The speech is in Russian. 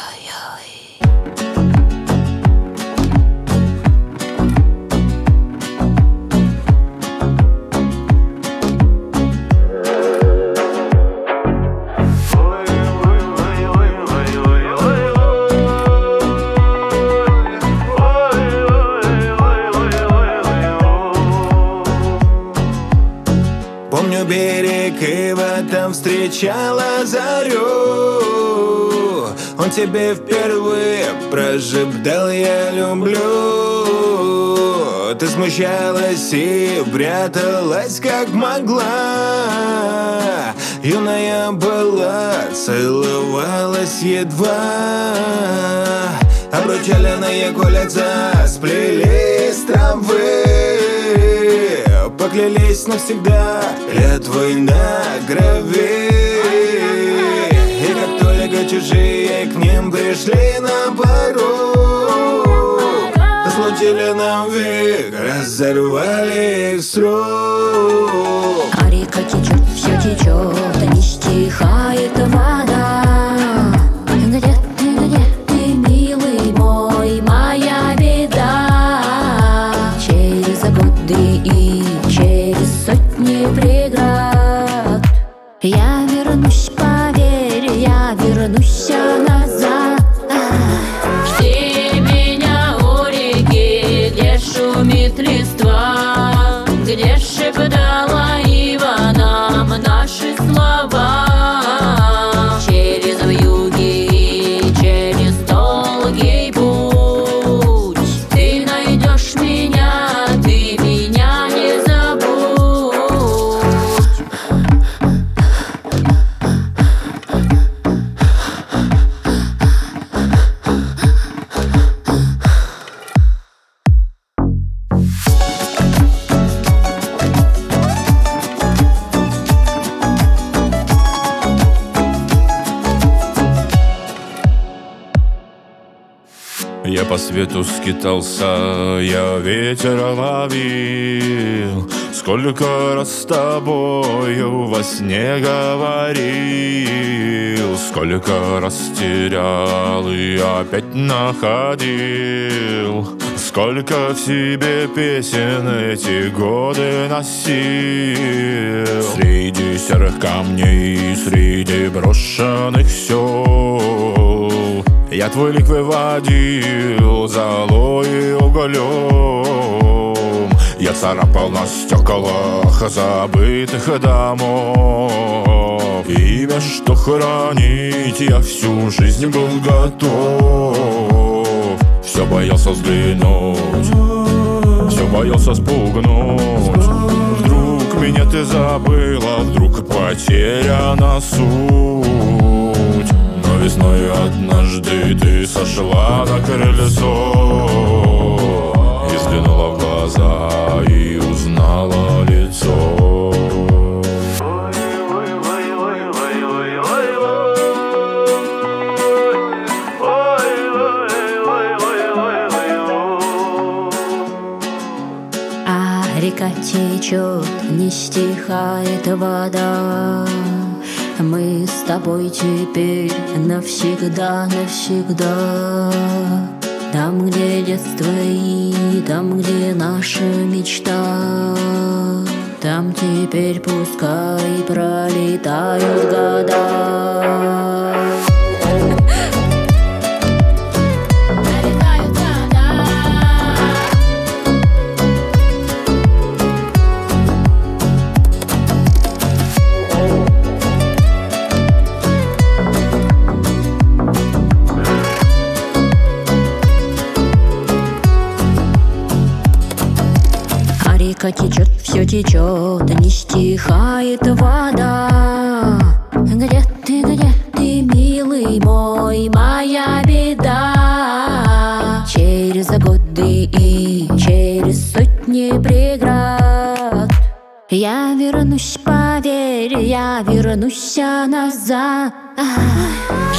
Помню берег и в этом встречала зарю. Он тебе впервые прошептал «я люблю». Ты смущалась и пряталась как могла. Юная была, целовалась едва. Обручальные кольца сплели с травы. Поклялись навсегда клятвой на крови. И как только чужие к ним пришли на порог, случили нам век, разорвали их с рук. А река течет, все течет, не стихает вода. Где ты, милый мой, моя беда? Через годы и через сотни преград я вернусь, поверь, я вернусь назад. Жди меня у реки, где шумит листва, где шептала ива нам наши слова. Через вьюги и через долгий путь ты найдешь меня, ты меня не забудь. Я по свету скитался, я ветер ловил. Сколько раз с тобою во сне говорил, сколько раз терял и опять находил. Сколько в себе песен эти годы носил. Среди серых камней, среди брошенных сел я твой лик выводил золой и углем. Я царапал на стеклах забытых домов. Имя, что хранить я всю жизнь был готов. Все боялся взглянуть, все боялся спугнуть. Вдруг меня ты забыла, вдруг потеряна суть. Но весной однажды ты сошла на крыльцо и взглянула в глаза и узнала лицо. А река течет, не стихает вода. Мы с тобой теперь навсегда, навсегда. Там, где детство и там, где наша мечта, там теперь пускай пролетают года. Река течет, все течет, не стихает вода. Где ты, милый мой, моя беда? Через годы и через сотни преград я вернусь, поверь, я вернусь назад.